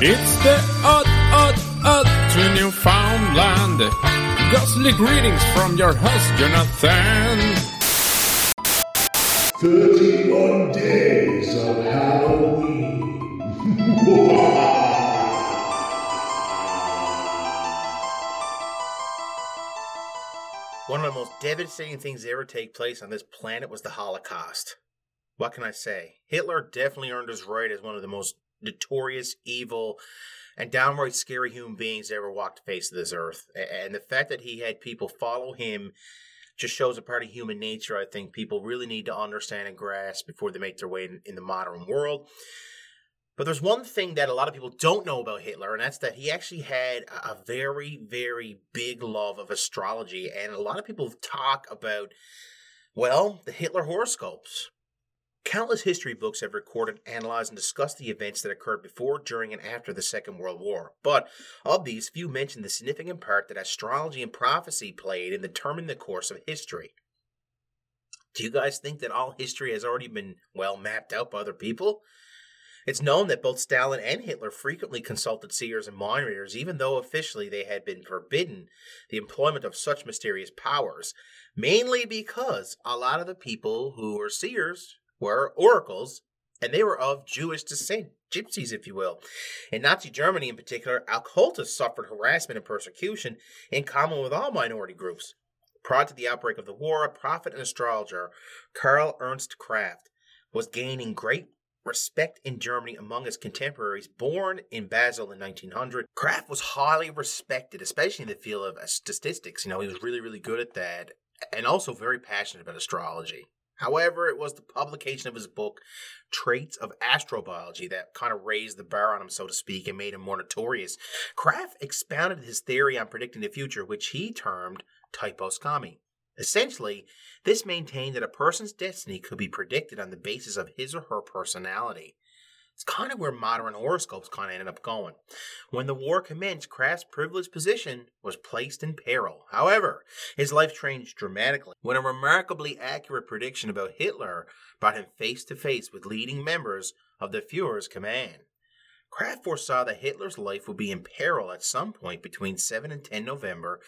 It's the odd to Newfoundland. Ghostly greetings from your host, Jonathan. 31 days of Halloween. One of the most devastating things to ever take place on this planet was the Holocaust. What can I say? Hitler definitely earned his right as one of the most notorious, evil, and downright scary human beings that ever walked the face of this earth. And the fact that he had people follow him just shows a part of human nature I think people really need to understand and grasp before they make their way in the modern world. But there's one thing that a lot of people don't know about Hitler, and that's that he actually had a very, very big love of astrology. And a lot of people talk about, well, the Hitler horoscopes. Countless history books have recorded, analyzed, and discussed the events that occurred before, during, and after the Second World War. But of these, few mention the significant part that astrology and prophecy played in determining the course of history. Do you guys think that all history has already been, well, mapped out by other people? It's known that both Stalin and Hitler frequently consulted seers and mind readers, even though officially they had been forbidden the employment of such mysterious powers, mainly because a lot of the people who were seers were oracles, and they were of Jewish descent, gypsies, if you will. In Nazi Germany in particular, occultists suffered harassment and persecution in common with all minority groups. Prior to the outbreak of the war, a prophet and astrologer, Karl Ernst Kraft, was gaining great respect in Germany among his contemporaries. Born in Basel in 1900, Kraft was highly respected, especially in the field of statistics. He was really, really good at that, and also very passionate about astrology. However, it was the publication of his book, Traits of Astrobiology, that kind of raised the bar on him, so to speak, and made him more notorious. Kraft expounded his theory on predicting the future, which he termed typoscomy. Essentially, this maintained that a person's destiny could be predicted on the basis of his or her personality. It's kind of where modern horoscopes kind of ended up going. When the war commenced, Kraft's privileged position was placed in peril. However, his life changed dramatically when a remarkably accurate prediction about Hitler brought him face to face with leading members of the Fuhrer's command. Kraft foresaw that Hitler's life would be in peril at some point between 7 and 10 November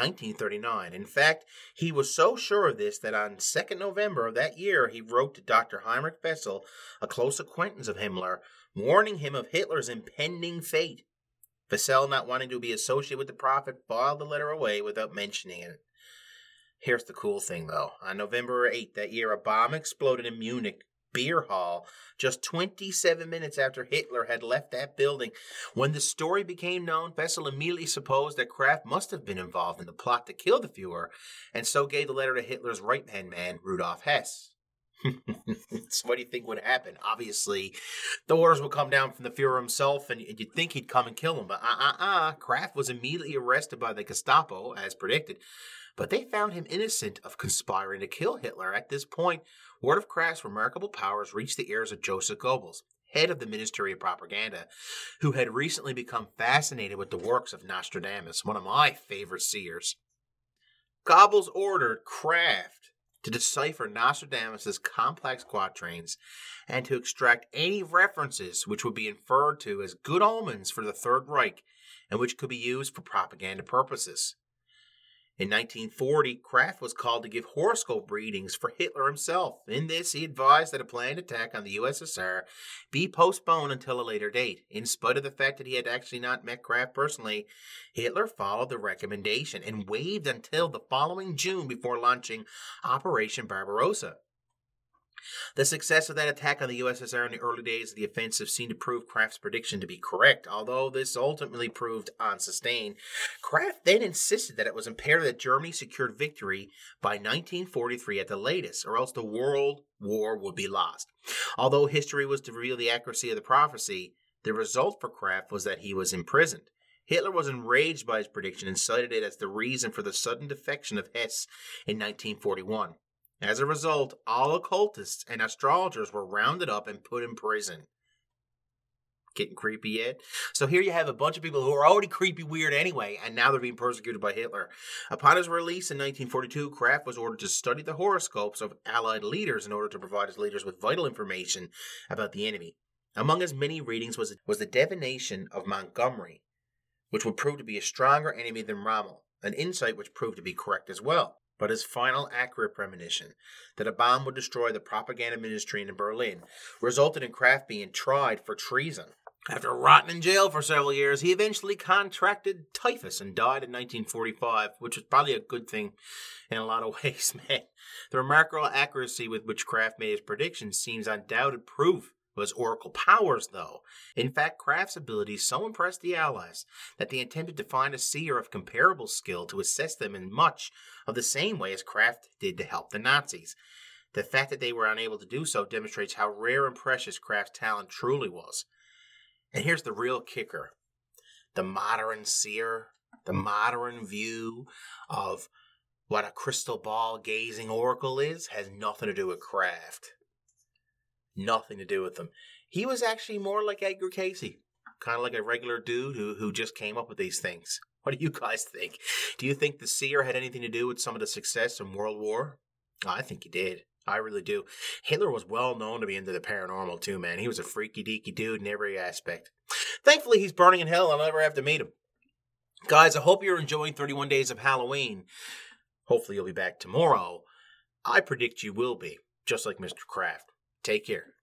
1939. In fact, he was so sure of this that on 2nd November of that year, he wrote to Dr. Heinrich Bessel, a close acquaintance of Himmler, warning him of Hitler's impending fate. Bessel, not wanting to be associated with the prophet, filed the letter away without mentioning it. Here's the cool thing, though. On November 8th that year, a bomb exploded in Munich beer hall just 27 minutes after Hitler had left that building. When the story became known, Bessel immediately supposed that Kraft must have been involved in the plot to kill the Fuhrer, and so gave the letter to Hitler's right-hand man, Rudolf Hess. So what do you think would happen? Obviously, the orders would come down from the Fuhrer himself, and you'd think he'd come and kill him, but Kraft was immediately arrested by the Gestapo, as predicted, but they found him innocent of conspiring to kill Hitler. At this point, word of Kraft's remarkable powers reached the ears of Joseph Goebbels, head of the Ministry of Propaganda, who had recently become fascinated with the works of Nostradamus, one of my favorite seers. Goebbels ordered Kraft to decipher Nostradamus' complex quatrains and to extract any references which would be inferred to as good omens for the Third Reich and which could be used for propaganda purposes. In 1940, Kraft was called to give horoscope readings for Hitler himself. In this, he advised that a planned attack on the USSR be postponed until a later date. In spite of the fact that he had actually not met Kraft personally, Hitler followed the recommendation and waited until the following June before launching Operation Barbarossa. The success of that attack on the USSR in the early days of the offensive seemed to prove Kraft's prediction to be correct. Although this ultimately proved unsustained, Kraft then insisted that it was imperative that Germany secured victory by 1943 at the latest, or else the World War would be lost. Although history was to reveal the accuracy of the prophecy, the result for Kraft was that he was imprisoned. Hitler was enraged by his prediction and cited it as the reason for the sudden defection of Hess in 1941. As a result, all occultists and astrologers were rounded up and put in prison. Getting creepy yet? So here you have a bunch of people who are already creepy weird anyway, and now they're being persecuted by Hitler. Upon his release in 1942, Kraft was ordered to study the horoscopes of Allied leaders in order to provide his leaders with vital information about the enemy. Among his many readings was the divination of Montgomery, which would prove to be a stronger enemy than Rommel, an insight which proved to be correct as well. But his final accurate premonition that a bomb would destroy the propaganda ministry in Berlin resulted in Kraft being tried for treason. After rotting in jail for several years, he eventually contracted typhus and died in 1945, which was probably a good thing in a lot of ways, man. The remarkable accuracy with which Kraft made his predictions seems undoubted proof of his oracle powers, though. In fact, Kraft's abilities so impressed the Allies that they attempted to find a seer of comparable skill to assist them in much of the same way as Kraft did to help the Nazis. The fact that they were unable to do so demonstrates how rare and precious Kraft's talent truly was. And here's the real kicker. The modern seer, the modern view of what a crystal ball gazing oracle is, has nothing to do with Kraft. Nothing to do with them. He was actually more like Edgar Cayce. Kind of like a regular dude who just came up with these things. What do you guys think? Do you think the seer had anything to do with some of the success in World War? I think he did. I really do. Hitler was well known to be into the paranormal too, man. He was a freaky deaky dude in every aspect. Thankfully, he's burning in hell. I'll never have to meet him. Guys, I hope you're enjoying 31 Days of Halloween. Hopefully you'll be back tomorrow. I predict you will be, just like Mr. Kraft. Take care.